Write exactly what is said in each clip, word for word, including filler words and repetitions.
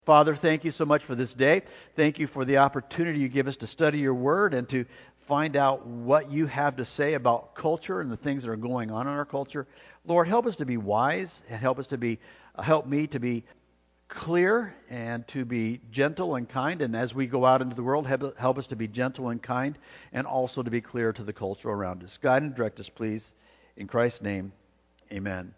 Father, thank you so much for this day. Thank you for the opportunity you give us to study your word and to find out what you have to say about culture and the things that are going on in our culture. Lord, help us to be wise and help us to be, uh, help me to be clear and to be gentle and kind. And as we go out into the world, help, help us to be gentle and kind and also to be clear to the culture around us. Guide and direct us, please. In Christ's name, amen.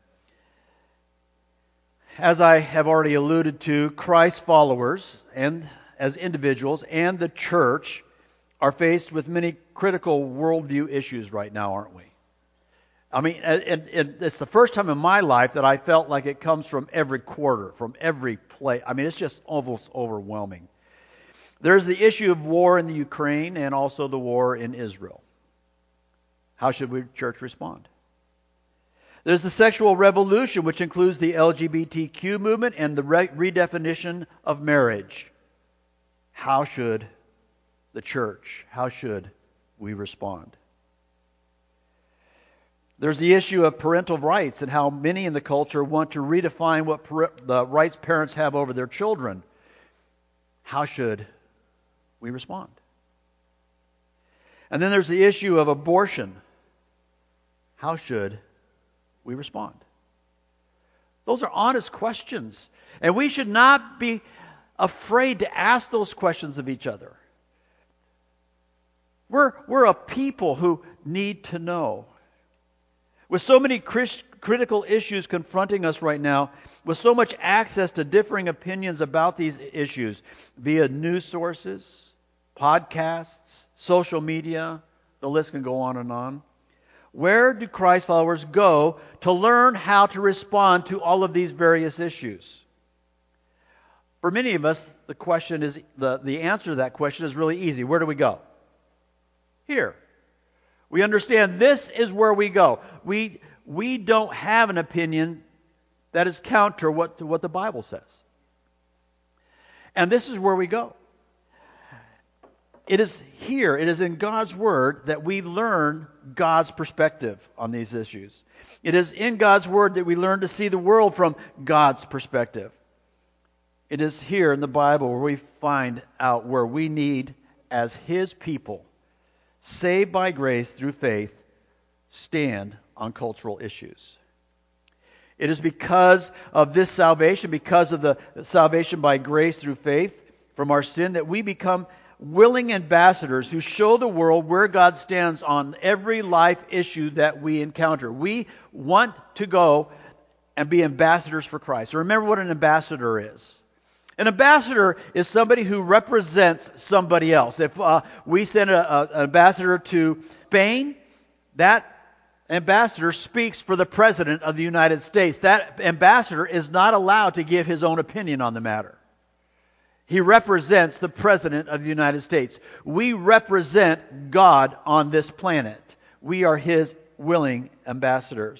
As I have already alluded to, Christ's followers and as individuals and the church are faced with many critical worldview issues right now, aren't we? I mean, and, and it's the first time in my life that I felt like it comes from every quarter, from every place. I mean, it's just almost overwhelming. There's the issue of war in the Ukraine and also the war in Israel. How should we, church, respond? There's the sexual revolution, which includes the L G B T Q movement and the re- redefinition of marriage. How should the church, how should we respond? There's the issue of parental rights and how many in the culture want to redefine what par- the rights parents have over their children. How should we respond? And then there's the issue of abortion. How should we respond? Those are honest questions. And we should not be afraid to ask those questions of each other. We're, we're a people who need to know. With so many Christ, critical issues confronting us right now, with so much access to differing opinions about these issues via news sources, podcasts, social media, the list can go on and on. Where do Christ followers go to learn how to respond to all of these various issues? For many of us, the question is the, the answer to that question is really easy. Where do we go? Here. We understand this is where we go. We we don't have an opinion that is counter what to what the Bible says. And this is where we go. It is here, it is in God's Word that we learn God's perspective on these issues. It is in God's Word that we learn to see the world from God's perspective. It is here in the Bible where we find out where we need, as His people, saved by grace through faith, stand on cultural issues. It is because of this salvation, because of the salvation by grace through faith from our sin, that we become willing ambassadors who show the world where God stands on every life issue that we encounter. We want to go and be ambassadors for Christ. Remember what an ambassador is. An ambassador is somebody who represents somebody else. If uh, we send a, a, an ambassador to Spain, that ambassador speaks for the President of the United States. That ambassador is not allowed to give his own opinion on the matter. He represents the President of the United States. We represent God on this planet. We are His willing ambassadors.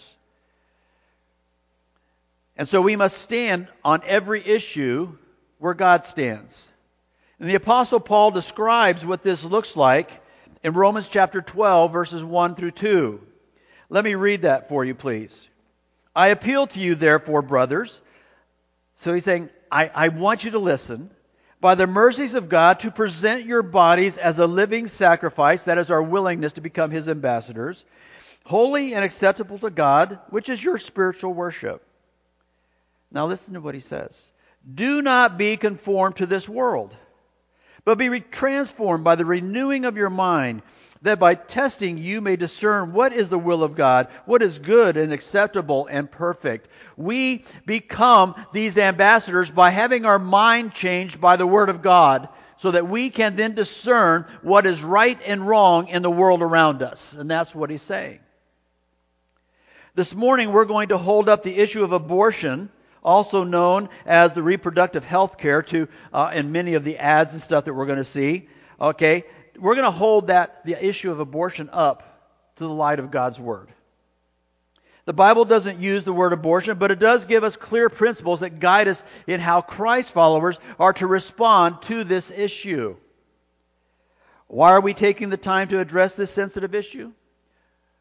And so we must stand on every issue where God stands. And the Apostle Paul describes what this looks like in Romans chapter twelve, verses one through two. Let me read that for you, please. I appeal to you, therefore, brothers. So he's saying, I, I want you to listen. By the mercies of God, to present your bodies as a living sacrifice, that is our willingness to become His ambassadors, holy and acceptable to God, which is your spiritual worship. Now listen to what he says. Do not be conformed to this world, but be transformed by the renewing of your mind, that by testing you may discern what is the will of God, what is good and acceptable and perfect. We become these ambassadors by having our mind changed by the Word of God, so that we can then discern what is right and wrong in the world around us. And that's what he's saying. This morning we're going to hold up the issue of abortion, also known as the reproductive health care, to uh, in many of the ads and stuff that we're going to see. Okay, we're going to hold that the issue of abortion up to the light of God's Word. The Bible doesn't use the word abortion, but it does give us clear principles that guide us in how Christ followers are to respond to this issue. Why are we taking the time to address this sensitive issue?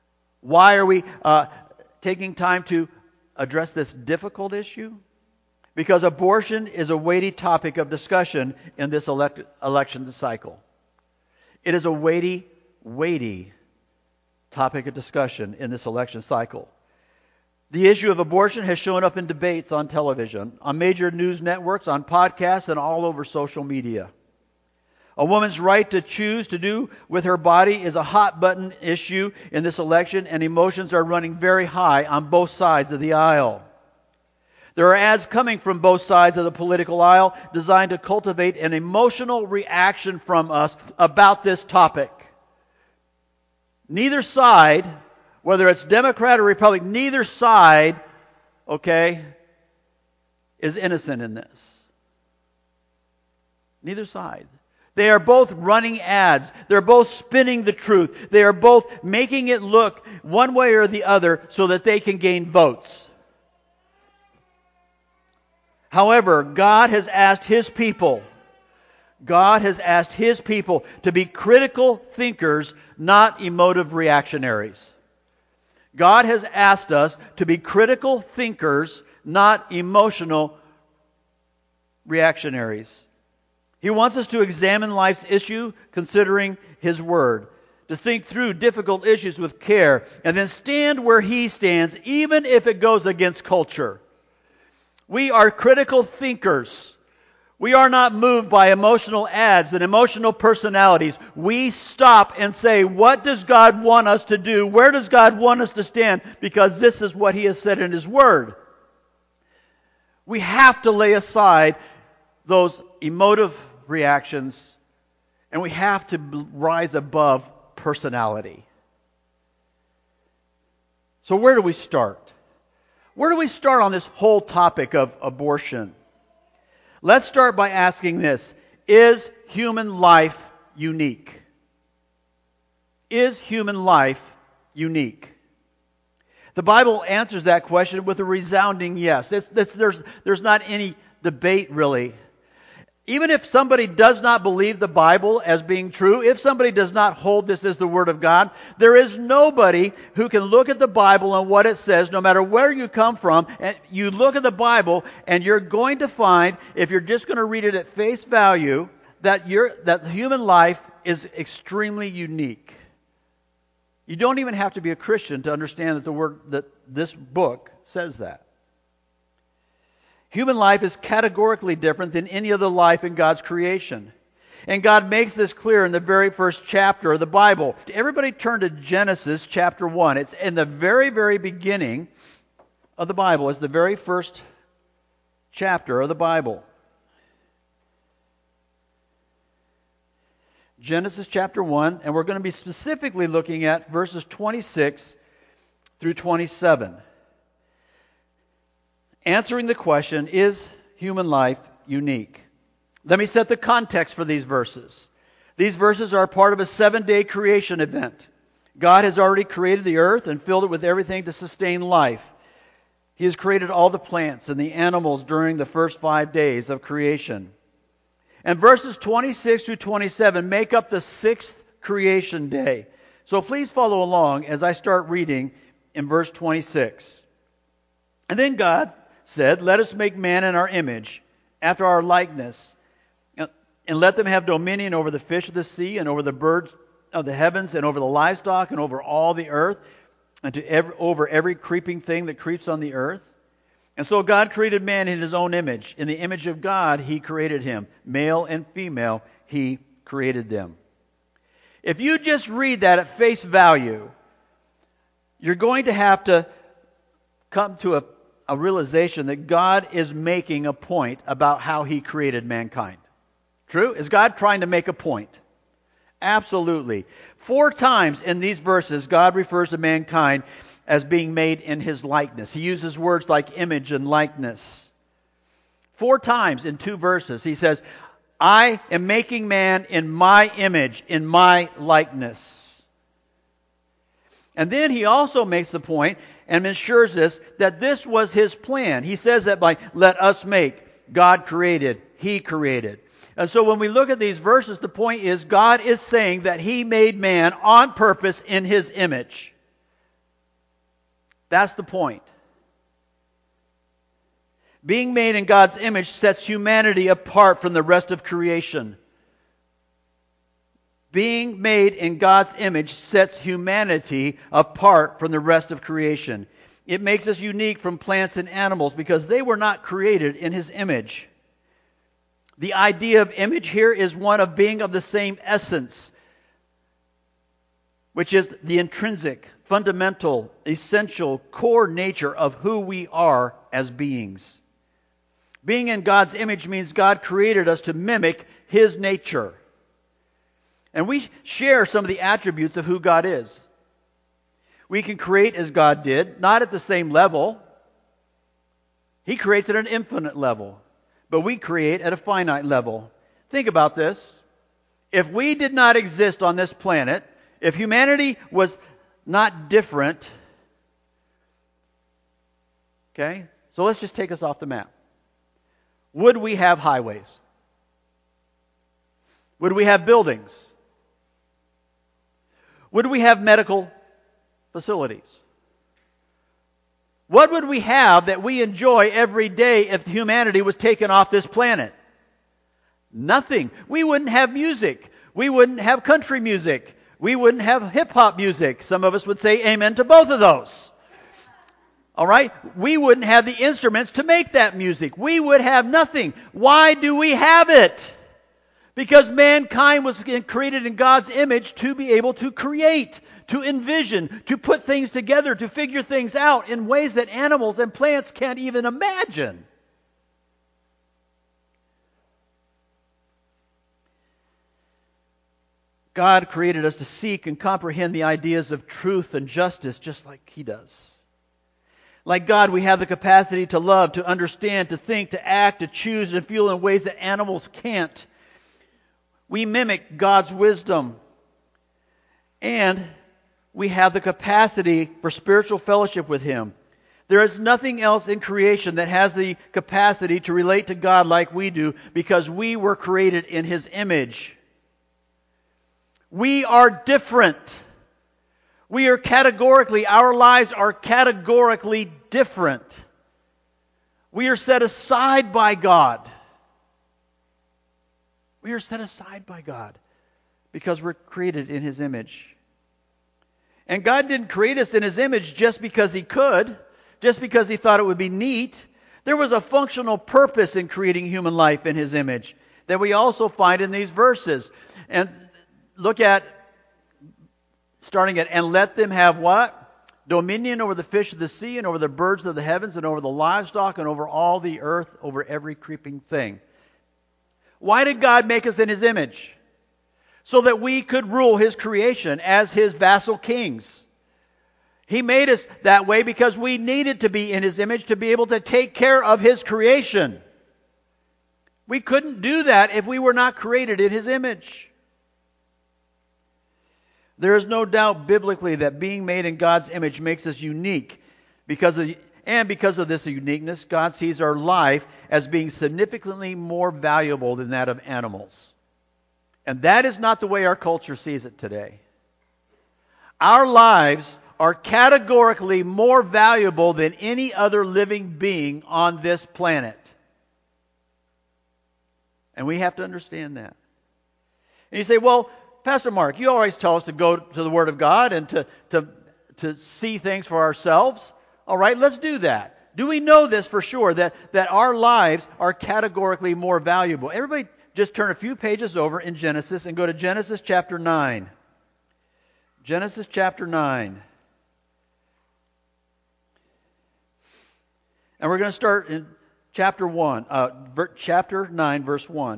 Why are we uh, taking time to address this difficult issue? because abortion is a weighty topic of discussion in this elect- election cycle. It is a weighty, weighty topic of discussion in this election cycle. The issue of abortion has shown up in debates on television, on major news networks, on podcasts, and all over social media. A woman's right to choose to do with her body is a hot-button issue in this election, and emotions are running very high on both sides of the aisle. There are ads coming from both sides of the political aisle designed to cultivate an emotional reaction from us about this topic. Neither side, whether it's Democrat or Republican, neither side, okay, is innocent in this. Neither side. They are both running ads. They're both spinning the truth. They are both making it look one way or the other so that they can gain votes. However, God has asked His people, God has asked His people to be critical thinkers, not emotive reactionaries. God has asked us to be critical thinkers, not emotional reactionaries. He wants us to examine life's issue considering His Word, to think through difficult issues with care, and then stand where He stands, even if it goes against culture. We are critical thinkers. We are not moved by emotional ads and emotional personalities. We stop and say, what does God want us to do? Where does God want us to stand? Because this is what He has said in His Word. We have to lay aside those emotive reactions, and we have to rise above personality. So where do we start? Where do we start on this whole topic of abortion? Let's start by asking this: is human life unique? Is human life unique? The Bible answers that question with a resounding yes. It's, it's, there's, there's not any debate really. Even if somebody does not believe the Bible as being true, if somebody does not hold this as the Word of God, there is nobody who can look at the Bible and what it says, no matter where you come from, and you look at the Bible and you're going to find, if you're just going to read it at face value, that you're, that human life is extremely unique. You don't even have to be a Christian to understand that the word that this book says that. Human life is categorically different than any other life in God's creation. And God makes this clear in the very first chapter of the Bible. Everybody turn to Genesis chapter one. It's in the very, very beginning of the Bible. It's the very first chapter of the Bible. Genesis chapter one, and we're going to be specifically looking at verses twenty-six through twenty-seven. Answering the question, is human life unique? Let me set the context for these verses. These verses are part of a seven-day creation event. God has already created the earth and filled it with everything to sustain life. He has created all the plants and the animals during the first five days of creation. And verses twenty-six through twenty-seven make up the sixth creation day. So please follow along as I start reading in verse twenty-six. And then God said, "Let us make man in our image, after our likeness, and let them have dominion over the fish of the sea, and over the birds of the heavens, and over the livestock, and over all the earth, and to every, over every creeping thing that creeps on the earth." And so God created man in His own image. In the image of God, He created him. Male and female, He created them. If you just read that at face value, you're going to have to come to a a realization that God is making a point about how He created mankind. True? Is God trying to make a point? Absolutely. Four times in these verses, God refers to mankind as being made in His likeness. He uses words like image and likeness. Four times in two verses, He says, "I am making man in my image, in my likeness." And then He also makes the point and ensures us that this was His plan. He says that by "let us make," God created, He created. And so when we look at these verses, the point is God is saying that He made man on purpose in His image. That's the point. Being made in God's image sets humanity apart from the rest of creation. Being made in God's image sets humanity apart from the rest of creation. It makes us unique from plants and animals because they were not created in His image. The idea of image here is one of being of the same essence, which is the intrinsic, fundamental, essential, core nature of who we are as beings. Being in God's image means God created us to mimic His nature. And we share some of the attributes of who God is. We can create as God did, not at the same level. He creates at an infinite level, but we create at a finite level. Think about this. If we did not exist on this planet, if humanity was not different, okay, so let's just take us off the map. Would we have highways? Would we have buildings? Would we have medical facilities? What would we have that we enjoy every day if humanity was taken off this planet? Nothing. We wouldn't have music. We wouldn't have country music. We wouldn't have hip-hop music. Some of us would say amen to both of those. All right? We wouldn't have the instruments to make that music. We would have nothing. Why do we have it? Because mankind was created in God's image to be able to create, to envision, to put things together, to figure things out in ways that animals and plants can't even imagine. God created us to seek and comprehend the ideas of truth and justice just like He does. Like God, we have the capacity to love, to understand, to think, to act, to choose, and feel in ways that animals can't. We mimic God's wisdom. And we have the capacity for spiritual fellowship with Him. There is nothing else in creation that has the capacity to relate to God like we do because we were created in His image. We are different. We are categorically, our lives are categorically different. We are set aside by God. We are set aside by God because we're created in His image. And God didn't create us in His image just because He could, just because He thought it would be neat. There was a functional purpose in creating human life in His image that we also find in these verses. And look at, starting at, and let them have what? Dominion over the fish of the sea and over the birds of the heavens and over the livestock and over all the earth, over every creeping thing. Why did God make us in His image? So that we could rule His creation as His vassal kings. He made us that way because we needed to be in His image to be able to take care of His creation. We couldn't do that if we were not created in His image. There is no doubt biblically that being made in God's image makes us unique because of And because of this uniqueness, God sees our life as being significantly more valuable than that of animals. And that is not the way our culture sees it today. Our lives are categorically more valuable than any other living being on this planet. And we have to understand that. And you say, well, Pastor Mark, you always tell us to go to the Word of God and to, to, to see things for ourselves. All right, let's do that. Do we know this for sure, that, that our lives are categorically more valuable? Everybody just turn a few pages over in Genesis and go to Genesis chapter nine. Genesis chapter nine. And we're going to start in chapter one, uh, chapter nine, verse one.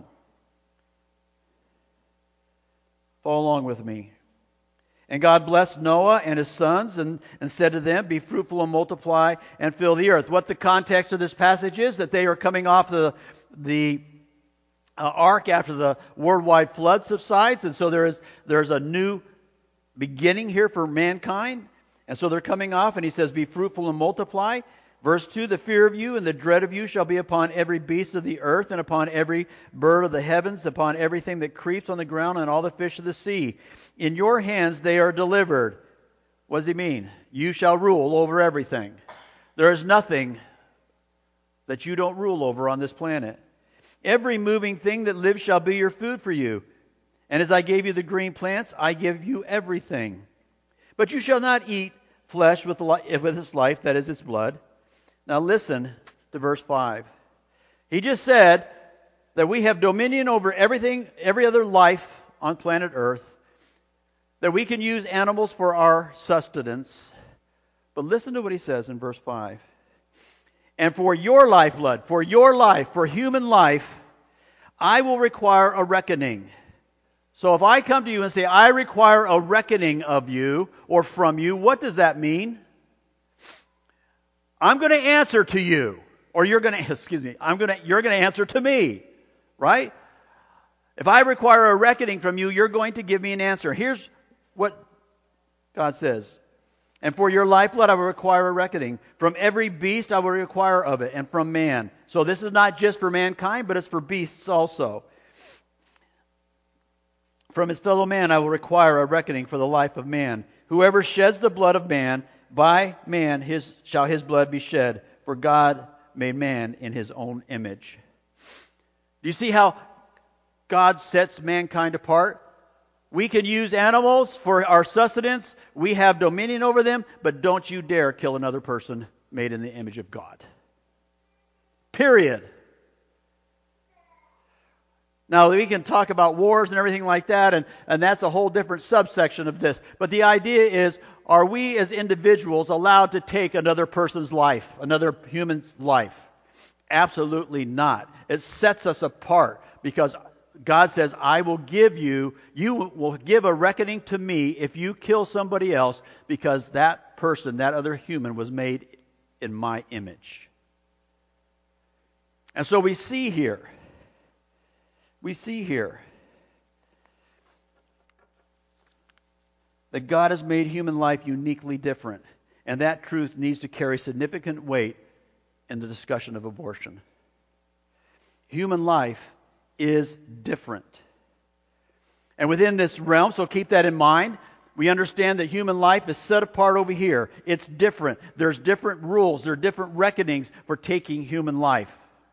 Follow along with me. And God blessed Noah and his sons and, and said to them, be fruitful and multiply and fill the earth. What the context of this passage is, that they are coming off the, the uh, ark after the worldwide flood subsides. And so there is there's a new beginning here for mankind. And so they're coming off, and He says, be fruitful and multiply. Verse two, the fear of you and the dread of you shall be upon every beast of the earth and upon every bird of the heavens, upon everything that creeps on the ground and all the fish of the sea. In your hands they are delivered. What does He mean? You shall rule over everything. There is nothing that you don't rule over on this planet. Every moving thing that lives shall be your food for you. And as I gave you the green plants, I give you everything. But you shall not eat flesh with, li- with its life, that is its blood. Now listen to verse five. He just said that we have dominion over everything, every other life on planet Earth, that we can use animals for our sustenance. But listen to what he says in verse five. And for your lifeblood, for your life, for human life, I will require a reckoning. So if I come to you and say, I require a reckoning of you or from you, what does that mean? I'm going to answer to you. Or you're going to, excuse me, I'm going to, you're going to answer to me. Right? If I require a reckoning from you, you're going to give me an answer. Here's what God says. And for your lifeblood I will require a reckoning. From every beast I will require of it, and from man. So this is not just for mankind, but it's for beasts also. From his fellow man I will require a reckoning for the life of man. Whoever sheds the blood of man, by man his shall his blood be shed. For God made man in his own image. Do you see how God sets mankind apart? We can use animals for our sustenance. We have dominion over them, but don't you dare kill another person made in the image of God. Period. Now, we can talk about wars and everything like that, and, and that's a whole different subsection of this. But the idea is, are we as individuals allowed to take another person's life, another human's life? Absolutely not. It sets us apart because God says, I will give you, you will give a reckoning to me if you kill somebody else because that person, that other human was made in my image. And so we see here, we see here that God has made human life uniquely different. And that truth needs to carry significant weight in the discussion of abortion. Human life is different. And within this realm, so keep that in mind, we understand that human life is set apart over here. It's different. There's different rules. There are different reckonings for taking human life.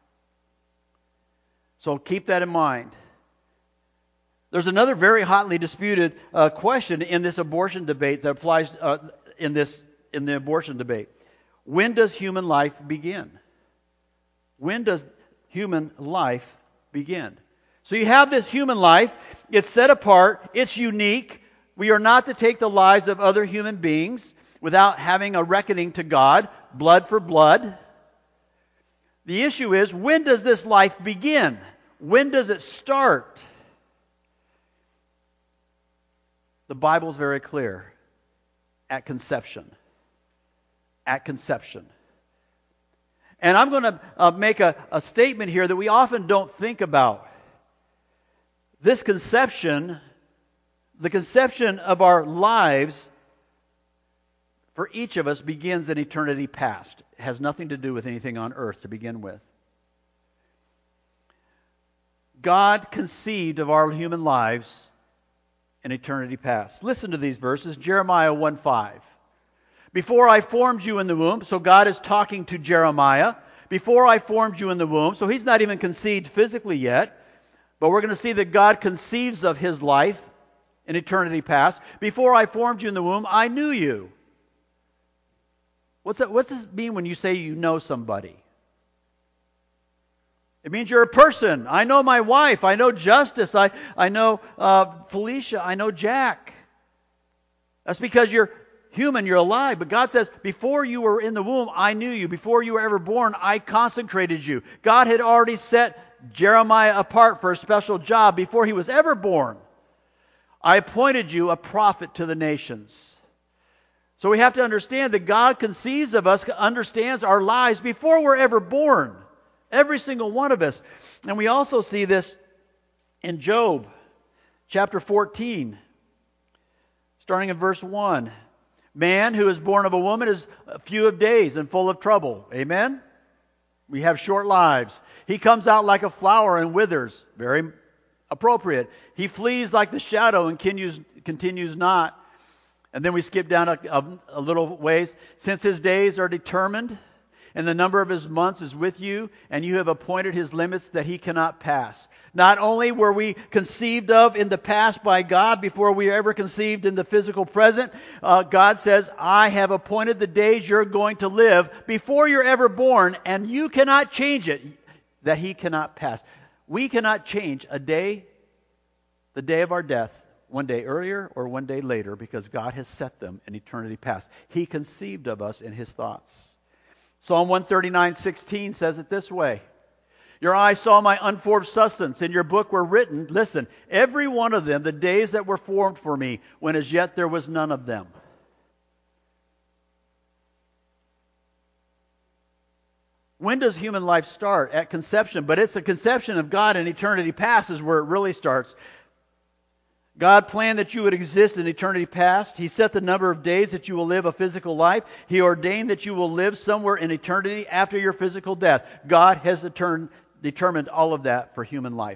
So keep that in mind. There's another very hotly disputed uh, question in this abortion debate that applies uh, in this in the abortion debate. When does human life begin? When does human life begin? So you have this human life. It's set apart. It's unique. We are not to take the lives of other human beings without having a reckoning to God, blood for blood. The issue is, when does this life begin? When does it start? The Bible is very clear. At conception. At conception. And I'm going to uh, make a, a statement here that we often don't think about. This conception, the conception of our lives for each of us begins in eternity past. It has nothing to do with anything on earth to begin with. God conceived of our human lives in eternity past. Listen to these verses. Jeremiah one five. Before I formed you in the womb, so God is talking to Jeremiah. Before I formed you in the womb, so he's not even conceived physically yet, but we're going to see that God conceives of his life in eternity past. Before I formed you in the womb, I knew you. What's that, what's this mean when you say you know somebody? It means you're a person. I know my wife. I know Justice. I, I know uh, Felicia. I know Jack. That's because you're human, you're alive. But God says, before you were in the womb, I knew you. Before you were ever born, I consecrated you. God had already set Jeremiah apart for a special job before he was ever born. I appointed you a prophet to the nations. So we have to understand that God conceives of us, understands our lives before we're ever born. Every single one of us. And we also see this in Job chapter fourteen, starting in verse one. Man who is born of a woman is few of days and full of trouble. Amen? We have short lives. He comes out like a flower and withers. Very appropriate. He flees like the shadow and continues, continues not. And then we skip down a, a, a little ways. Since his days are determined, and the number of his months is with you, and you have appointed his limits that he cannot pass. Not only were we conceived of in the past by God before we were ever conceived in the physical present, uh, God says, I have appointed the days you're going to live before you're ever born, and you cannot change it, that he cannot pass. We cannot change a day, the day of our death, one day earlier or one day later, because God has set them in eternity past. He conceived of us in his thoughts. Psalm one thirty-nine sixteen says it this way. Your eyes saw my unformed substance. In your book were written, listen, every one of them, the days that were formed for me, when as yet there was none of them. When does human life start? At conception. But it's a conception of God in eternity past is where it really starts. God planned that you would exist in eternity past. He set the number of days that you will live a physical life. He ordained that you will live somewhere in eternity after your physical death. God has determined, determined all of that for human life.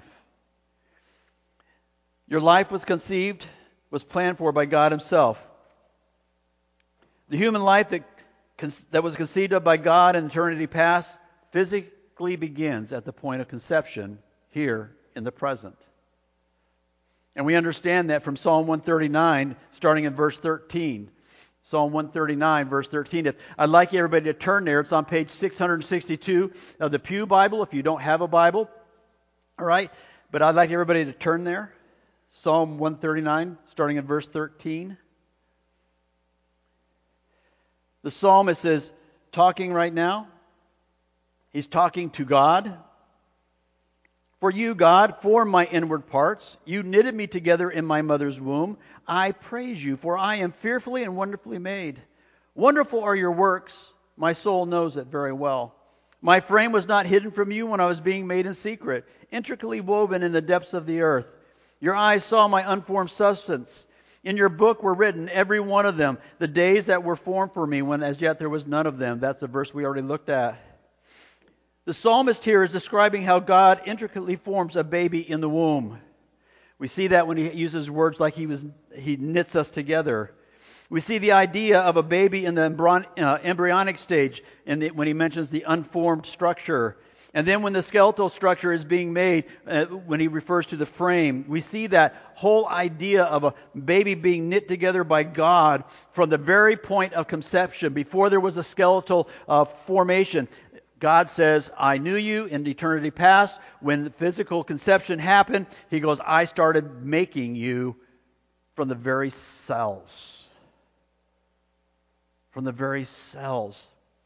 Your life was conceived, was planned for by God himself. The human life that, that was conceived of by God in eternity past physically begins at the point of conception here in the present. And we understand that from Psalm one thirty-nine, starting in verse thirteen. Psalm one thirty-nine, verse thirteen. If, I'd like everybody to turn there. It's on page six sixty-two of the Pew Bible, if you don't have a Bible. All right? But I'd like everybody to turn there. Psalm one thirty-nine, starting in verse thirteen. The psalmist is talking right now. He's talking to God. For you, God, formed my inward parts. You knitted me together in my mother's womb. I praise you, for I am fearfully and wonderfully made. Wonderful are your works. My soul knows it very well. My frame was not hidden from you when I was being made in secret, intricately woven in the depths of the earth. Your eyes saw my unformed substance. In your book were written, every one of them, the days that were formed for me, when as yet there was none of them. That's a verse we already looked at. The psalmist here is describing how God intricately forms a baby in the womb. We see that when he uses words like he was, he knits us together. We see the idea of a baby in the embryonic stage in the, when he mentions the unformed structure. And then when the skeletal structure is being made, uh, when he refers to the frame, we see that whole idea of a baby being knit together by God from the very point of conception, before there was a skeletal uh, formation. God says, I knew you in eternity past. When the physical conception happened, he goes, I started making you from the very cells. From the very cells.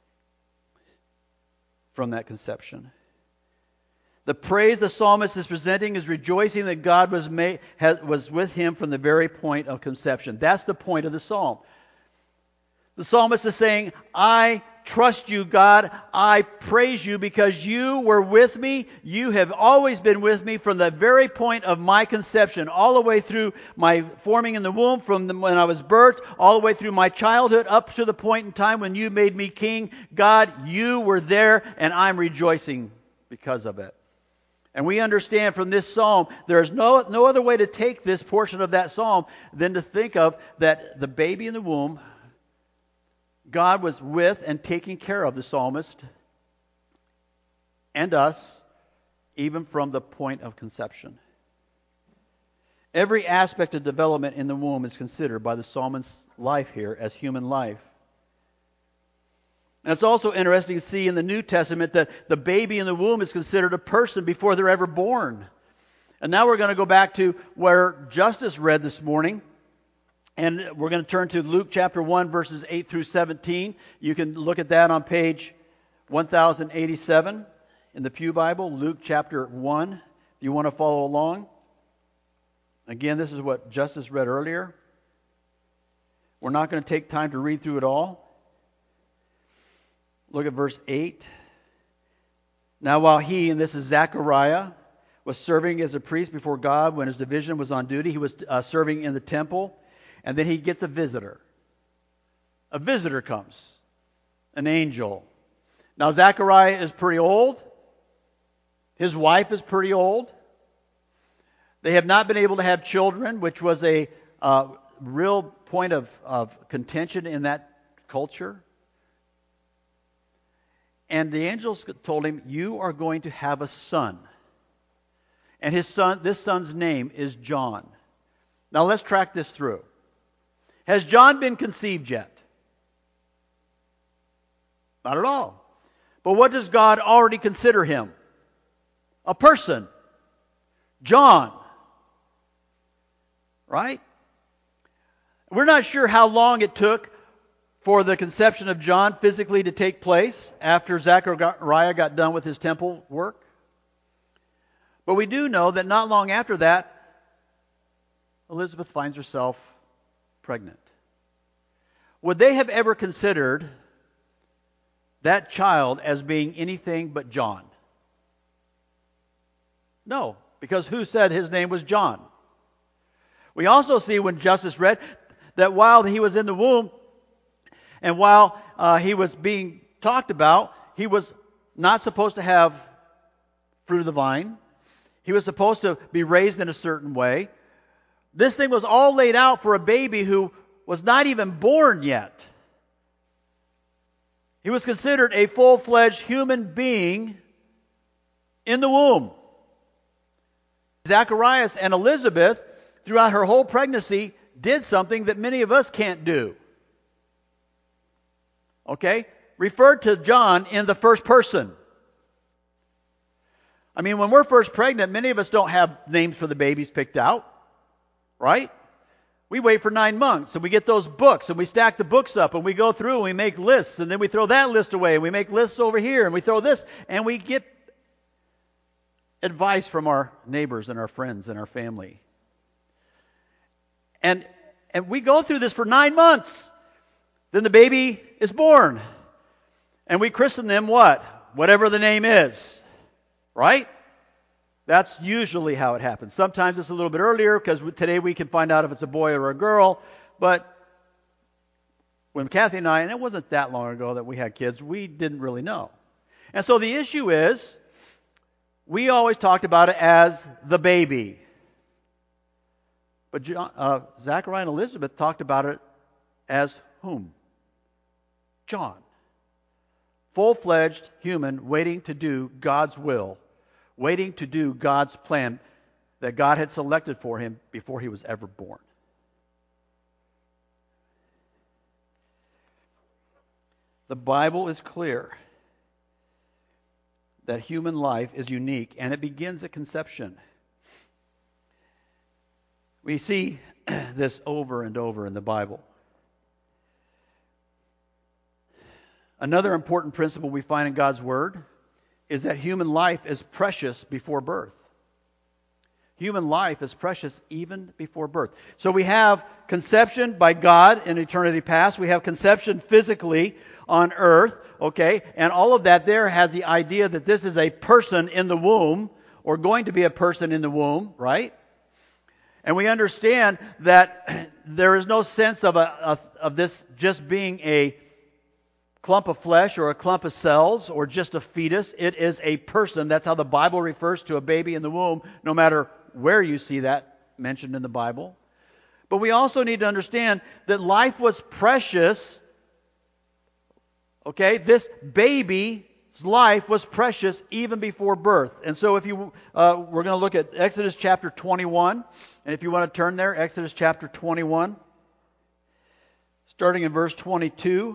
From that conception. The praise the psalmist is presenting is rejoicing that God was, made, has, was with him from the very point of conception. That's the point of the psalm. The psalmist is saying, I trust you, God. I praise you because you were with me. You have always been with me from the very point of my conception, all the way through my forming in the womb, from the, when I was birthed, all the way through my childhood, up to the point in time when you made me king. God, you were there, and I'm rejoicing because of it. And we understand from this psalm, there's no, no other way to take this portion of that psalm than to think of that the baby in the womb, God was with and taking care of the psalmist and us, even from the point of conception. Every aspect of development in the womb is considered by the psalmist's life here as human life. And it's also interesting to see in the New Testament that the baby in the womb is considered a person before they're ever born. And now we're going to go back to where Justice read this morning. And we're going to turn to Luke chapter one, verses eight through seventeen. You can look at that on page one thousand eighty-seven in the Pew Bible, Luke chapter one, if you want to follow along. Again, this is what Justice read earlier. We're not going to take time to read through it all. Look at verse eight. Now while he, and this is Zechariah, was serving as a priest before God when his division was on duty, he was uh, serving in the temple. And then he gets a visitor. A visitor comes. An angel. Now Zechariah is pretty old. His wife is pretty old. They have not been able to have children, which was a uh, real point of, of contention in that culture. And the angels told him, you are going to have a son. And his son, this son's name is John. Now let's track this through. Has John been conceived yet? Not at all. But what does God already consider him? A person. John. Right? We're not sure how long it took for the conception of John physically to take place after Zechariah got done with his temple work. But we do know that not long after that, Elizabeth finds herself pregnant. Would they have ever considered that child as being anything but John? No, because who said his name was John? We also see when Justice read that while he was in the womb and while uh, he was being talked about, he was not supposed to have fruit of the vine. He was supposed to be raised in a certain way. This thing was all laid out for a baby who was not even born yet. He was considered a full-fledged human being in the womb. Zacharias and Elizabeth, throughout her whole pregnancy, did something that many of us can't do. Okay? Referred to John in the first person. I mean, when we're first pregnant, many of us don't have names for the babies picked out. Right? We wait for nine months and we get those books and we stack the books up and we go through and we make lists and then we throw that list away and we make lists over here and we throw this and we get advice from our neighbors and our friends and our family. And and we go through this for nine months. Then the baby is born. And we christen them what? Whatever the name is. Right? That's usually how it happens. Sometimes it's a little bit earlier because today we can find out if it's a boy or a girl. But when Kathy and I, and it wasn't that long ago that we had kids, we didn't really know. And so the issue is, we always talked about it as the baby. But John, uh, Zachariah and Elizabeth talked about it as whom? John. Full-fledged human waiting to do God's will. Waiting to do God's plan that God had selected for him before he was ever born. The Bible is clear that human life is unique and it begins at conception. We see this over and over in the Bible. Another important principle we find in God's Word is that human life is precious before birth. Human life is precious even before birth. So we have conception by God in eternity past. We have conception physically on earth, okay? And all of that there has the idea that this is a person in the womb, or going to be a person in the womb, right? And we understand that there is no sense of, a, of, of this just being a clump of flesh or a clump of cells or just a fetus. It is a person. That's how the Bible refers to a baby in the womb, no matter where you see that mentioned in the Bible. But we also need to understand that life was precious. Okay, this baby's life was precious even before birth. And so if you, uh, we're going to look at Exodus chapter twenty-one. And if you want to turn there, Exodus chapter twenty-one, starting in verse twenty-two.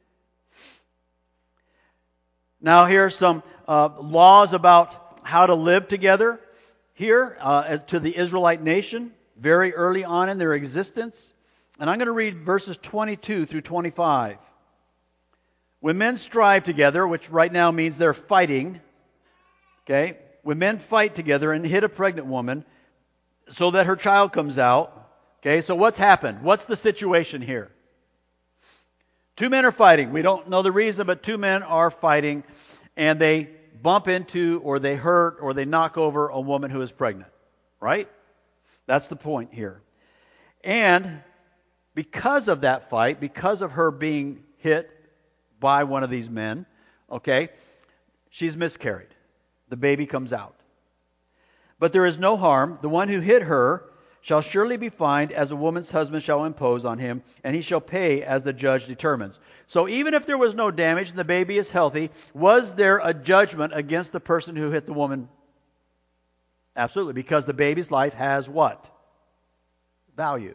Now here are some uh, laws about how to live together here uh, to the Israelite nation very early on in their existence. And I'm going to read verses twenty-two through twenty-five. When men strive together, which right now means they're fighting, okay? When men fight together and hit a pregnant woman so that her child comes out, okay? So what's happened? What's the situation here? Two men are fighting. We don't know the reason, but two men are fighting, and they bump into, or they hurt, or they knock over a woman who is pregnant. Right? That's the point here. And because of that fight, because of her being hit by one of these men, okay, she's miscarried. The baby comes out. But there is no harm. The one who hit her shall surely be fined, as a woman's husband shall impose on him, and he shall pay as the judge determines. So even if there was no damage and the baby is healthy, was there a judgment against the person who hit the woman? Absolutely, because the baby's life has what? Value.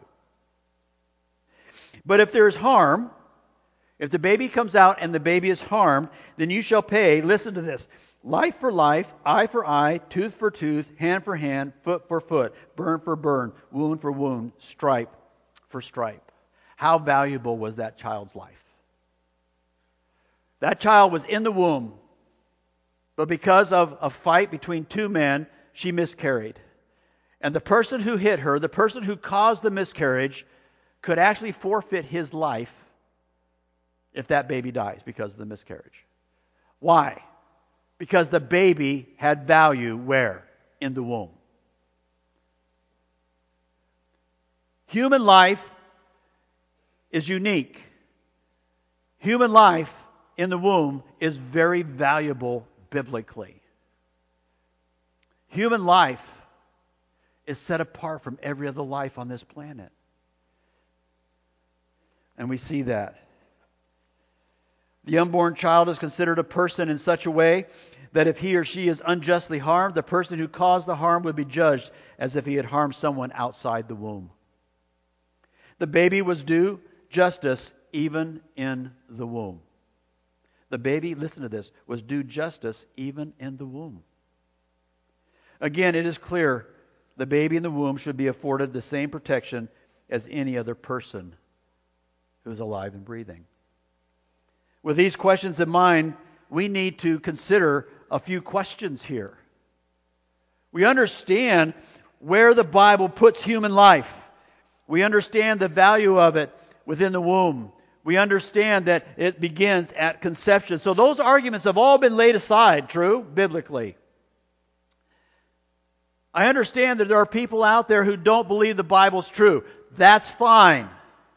But if there is harm, if the baby comes out and the baby is harmed, then you shall pay, listen to this, life for life, eye for eye, tooth for tooth, hand for hand, foot for foot, burn for burn, wound for wound, stripe for stripe. How valuable was that child's life? That child was in the womb, but because of a fight between two men, she miscarried. And the person who hit her, the person who caused the miscarriage, could actually forfeit his life if that baby dies because of the miscarriage. Why? Because the baby had value where? In the womb. Human life is unique. Human life in the womb is very valuable biblically. Human life is set apart from every other life on this planet. And we see that. The unborn child is considered a person in such a way that if he or she is unjustly harmed, the person who caused the harm would be judged as if he had harmed someone outside the womb. The baby was due justice even in the womb. The baby, listen to this, was due justice even in the womb. Again, it is clear the baby in the womb should be afforded the same protection as any other person who is alive and breathing. With these questions in mind, we need to consider a few questions here. We understand where the Bible puts human life. We understand the value of it within the womb. We understand that it begins at conception. So those arguments have all been laid aside, true, biblically. I understand that there are people out there who don't believe the Bible's true. That's fine.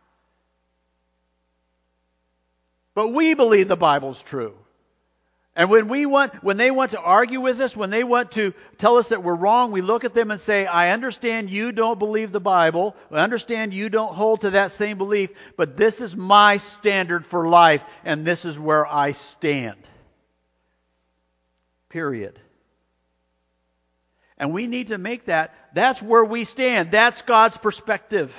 But we believe the Bible's true. And when we want, when they want to argue with us, when they want to tell us that we're wrong, we look at them and say, I understand you don't believe the Bible. I understand you don't hold to that same belief, but this is my standard for life, and this is where I stand. Period. And we need to make that, that's where we stand. That's God's perspective.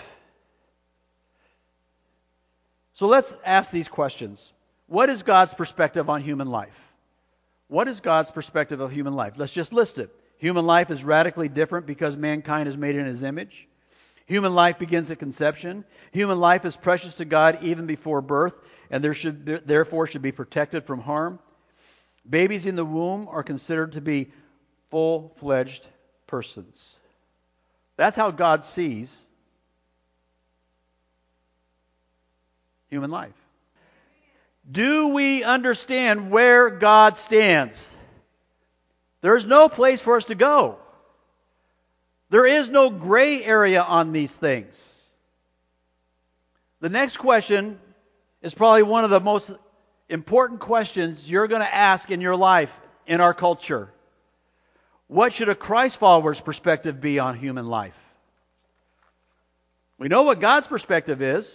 So let's ask these questions. What is God's perspective on human life? What is God's perspective of human life? Let's just list it. Human life is radically different because mankind is made in His image. Human life begins at conception. Human life is precious to God even before birth, and there should therefore should be protected from harm. Babies in the womb are considered to be full-fledged persons. That's how God sees human life. Do we understand where God stands? There is no place for us to go. There is no gray area on these things. The next question is probably one of the most important questions you're going to ask in your life, in our culture. What should a Christ follower's perspective be on human life? We know what God's perspective is.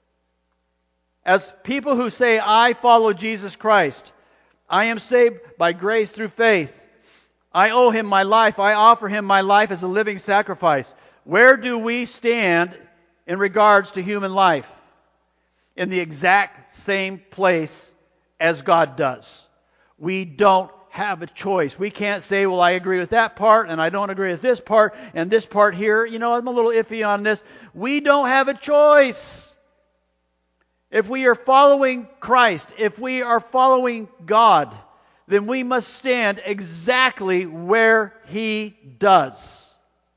As people who say, I follow Jesus Christ, I am saved by grace through faith, I owe Him my life, I offer Him my life as a living sacrifice. Where do we stand in regards to human life? In the exact same place as God does. We don't have a choice. We can't say, well, I agree with that part, and I don't agree with this part, and this part here, you know, I'm a little iffy on this. We don't have a choice. If we are following Christ, if we are following God, then we must stand exactly where He does.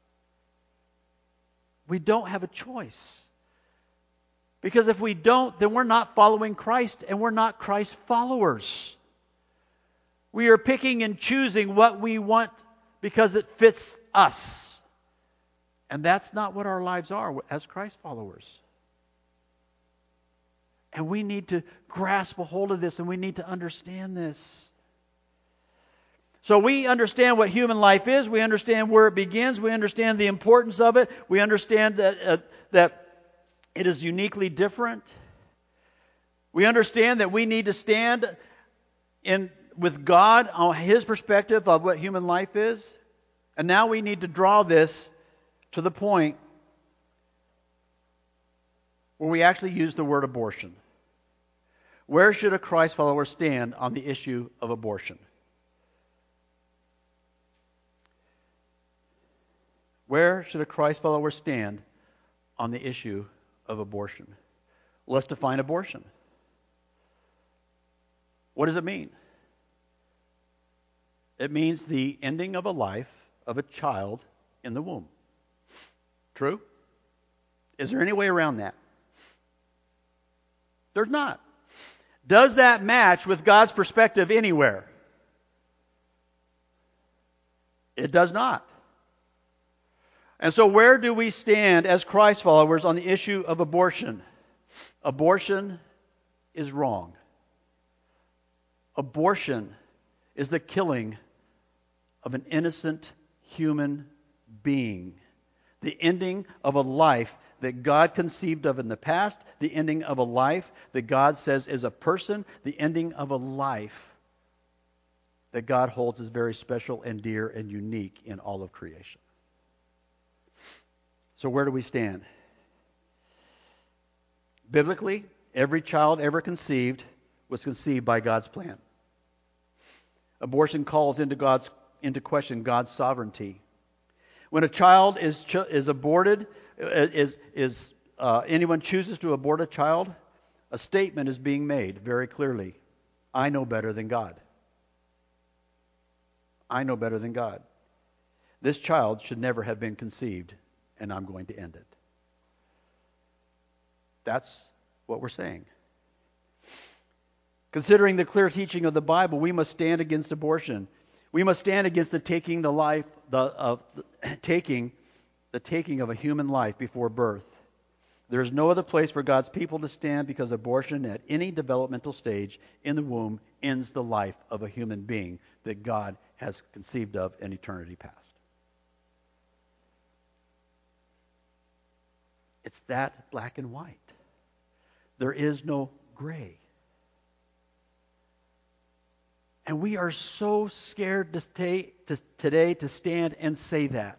We don't have a choice. Because if we don't, then we're not following Christ, and we're not Christ followers. We are picking and choosing what we want because it fits us. And that's not what our lives are as Christ followers. And we need to grasp a hold of this, and we need to understand this. So we understand what human life is. We understand where it begins. We understand the importance of it. We understand that, uh, that it is uniquely different. We understand that we need to stand in with God on His perspective of what human life is. And now we need to draw this to the point where we actually use the word abortion. Where should a Christ follower stand on the issue of abortion? Where should a Christ follower stand on the issue of abortion? Let's define abortion. What does it mean? It means the ending of a life of a child in the womb. True? Is there any way around that? There's not. Does that match with God's perspective anywhere? It does not. And so where do we stand as Christ followers on the issue of abortion? Abortion is wrong. Abortion is the killing of an innocent human being. The ending of a life that God conceived of in the past. The ending of a life that God says is a person. The ending of a life that God holds as very special and dear and unique in all of creation. So where do we stand? Biblically, every child ever conceived was conceived by God's plan. Abortion calls into God's into question God's sovereignty. When a child is ch- is aborted, is is uh, anyone chooses to abort a child, a statement is being made very clearly: I know better than God. I know better than God. This child should never have been conceived, and I'm going to end it. That's what we're saying. Considering the clear teaching of the Bible, we must stand against abortion. We must stand against the taking the life the of the, taking the taking of a human life before birth. There is no other place for God's people to stand, because abortion at any developmental stage in the womb ends the life of a human being that God has conceived of in eternity past. It's that black and white. There is no gray. And we are so scared to stay, to, today to stand and say that.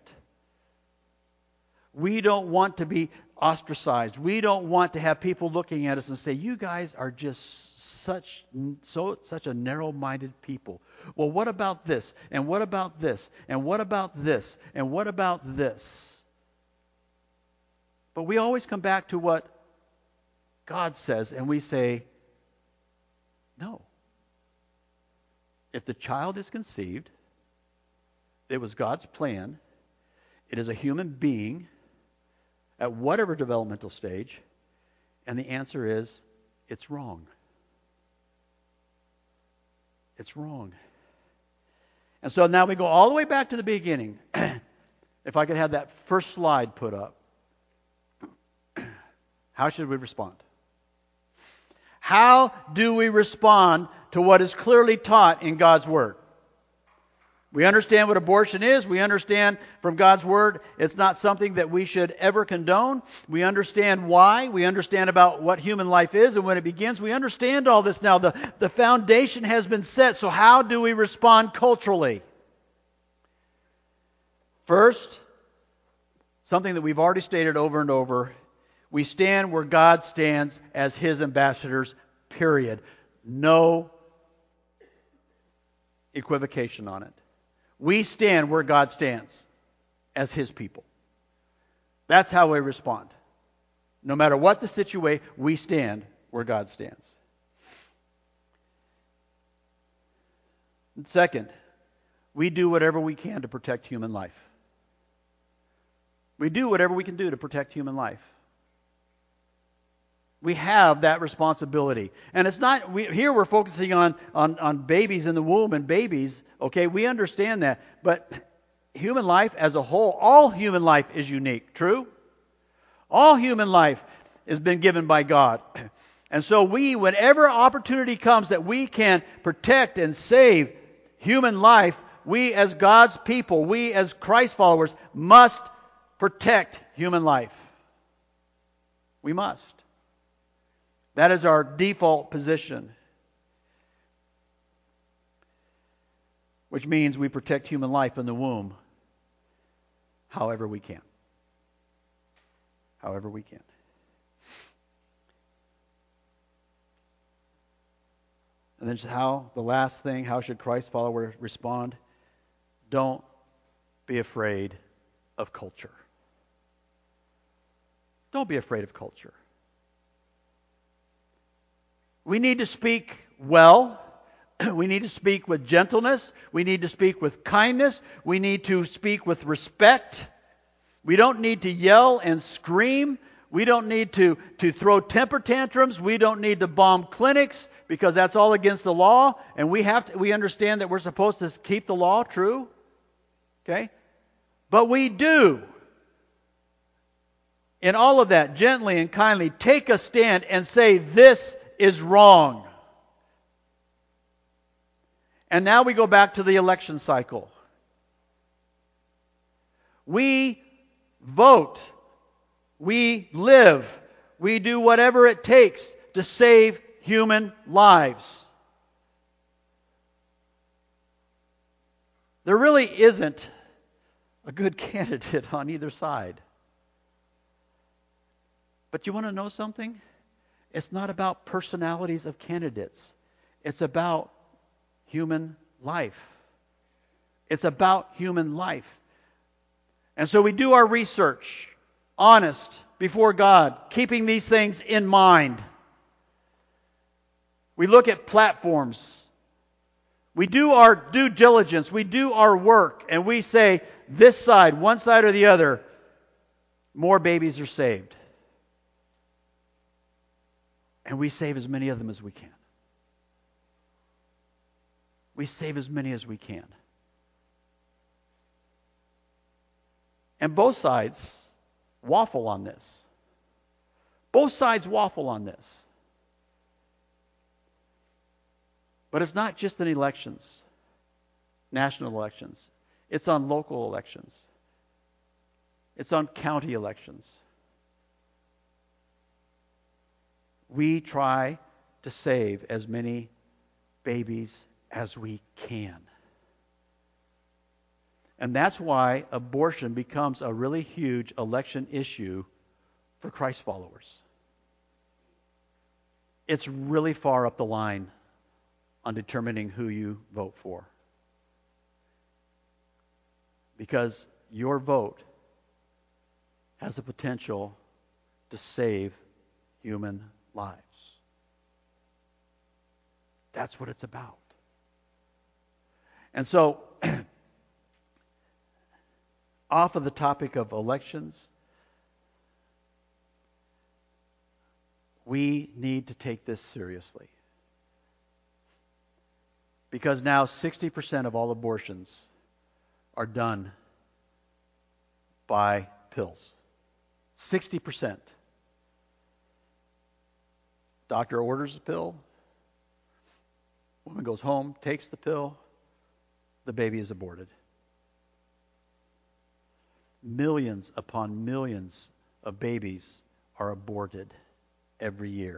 We don't want to be ostracized. We don't want to have people looking at us and say, you guys are just such so such a narrow-minded people. Well, what about this? And what about this? And what about this? And what about this? But we always come back to what God says, and we say, no. If the child is conceived, it was God's plan. It is a human being at whatever developmental stage, and the answer is, it's wrong. It's wrong. And so now we go all the way back to the beginning. If I could have that first slide put up. How should we respond? How do we respond to what is clearly taught in God's Word? We understand what abortion is. We understand from God's Word it's not something that we should ever condone. We understand why. We understand about what human life is and when it begins. We understand all this now. The, the foundation has been set. So how do we respond culturally? First, something that we've already stated over and over. We stand where God stands as His ambassadors, period. No equivocation on it. We stand where God stands as His people. That's how we respond. No matter what the situation, we stand where God stands. And second, we do whatever we can to protect human life. We do whatever we can do to protect human life. We have that responsibility. And it's not, we, here we're focusing on, on, on babies in the womb and babies. Okay, we understand that. But human life as a whole, all human life is unique. True? All human life has been given by God. And so we, whenever opportunity comes that we can protect and save human life, we as God's people, we as Christ followers, must protect human life. We must. That is our default position. Which means we protect human life in the womb however we can. However we can. And then how, the last thing, how should Christ followers respond? Don't be afraid of culture. Don't be afraid of culture. We need to speak well. We need to speak with gentleness. We need to speak with kindness. We need to speak with respect. We don't need to yell and scream. We don't need to, to throw temper tantrums. We don't need to bomb clinics because that's all against the law. And we have to, we understand that we're supposed to keep the law true. Okay? But we do, in all of that, gently and kindly, take a stand and say, this is wrong. And now we go back to the election cycle. We vote. We live. We do whatever it takes to save human lives. There really isn't a good candidate on either side. But you want to know something? It's not about personalities of candidates. It's about human life. It's about human life. And so we do our research, honest, before God, keeping these things in mind. We look at platforms. We do our due diligence. We do our work. And we say, this side, one side or the other, more babies are saved. And we save as many of them as we can. We save as many as we can. And both sides waffle on this. Both sides waffle on this. But it's not just in elections, national elections. It's on local elections. It's on county elections. We try to save as many babies as we can. And that's why abortion becomes a really huge election issue for Christ followers. It's really far up the line on determining who you vote for. Because your vote has the potential to save human lives. That's what it's about. And so, off of the topic of elections, we need to take this seriously. Because now sixty percent of all abortions are done by pills. sixty percent. Doctor orders a pill. Woman goes home, takes the pill. The baby is aborted. Millions upon millions of babies are aborted every year.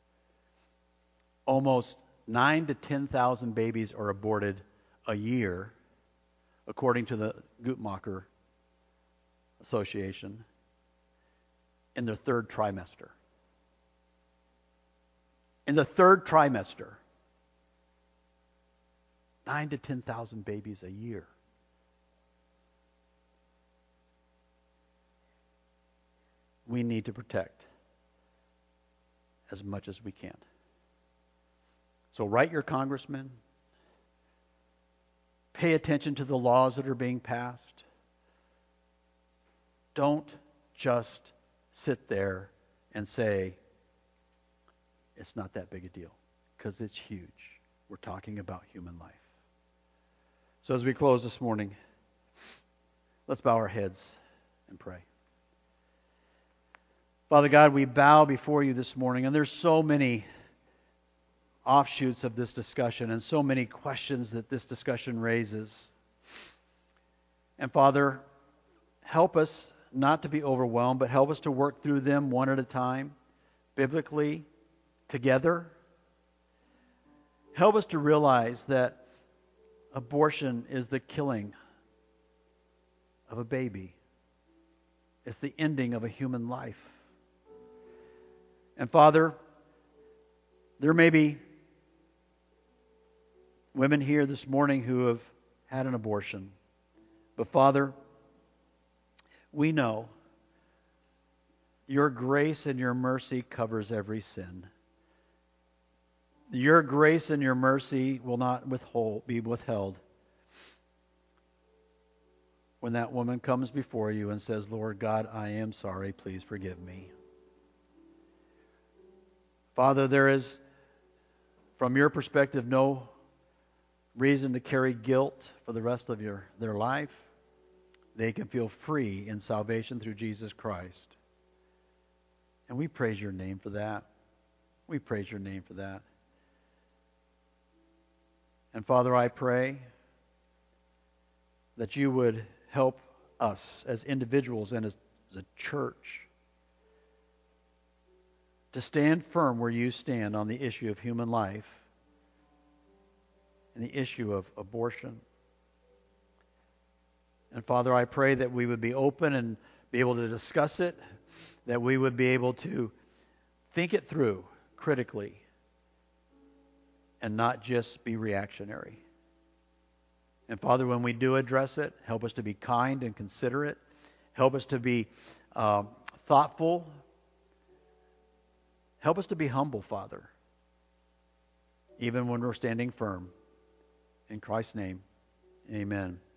Almost nine to ten thousand babies are aborted a year, according to the Guttmacher Association, in their third trimester. In the third trimester, nine to ten thousand babies a year. We need to protect as much as we can. So write your congressman. Pay attention to the laws that are being passed. Don't just sit there and say, it's not that big a deal, because it's huge. We're talking about human life. So as we close this morning, let's bow our heads and pray. Father God, we bow before you this morning, and there's so many offshoots of this discussion and so many questions that this discussion raises. And Father, help us not to be overwhelmed, but help us to work through them one at a time, biblically, together. Help us to realize that abortion is the killing of a baby. It's the ending of a human life. And Father, there may be women here this morning who have had an abortion. But Father, we know your grace and your mercy covers every sin. Your grace and your mercy will not withhold, be withheld when that woman comes before you and says, Lord God, I am sorry, please forgive me. Father, there is, from your perspective, no reason to carry guilt for the rest of your, their life. They can feel free in salvation through Jesus Christ. And we praise your name for that. We praise your name for that. And Father, I pray that you would help us as individuals and as, as a church to stand firm where you stand on the issue of human life and the issue of abortion. And Father, I pray that we would be open and be able to discuss it, that we would be able to think it through critically and not just be reactionary. And Father, when we do address it, help us to be kind and considerate. Help us to be uh, thoughtful. Help us to be humble, Father, even when we're standing firm. In Christ's name, amen.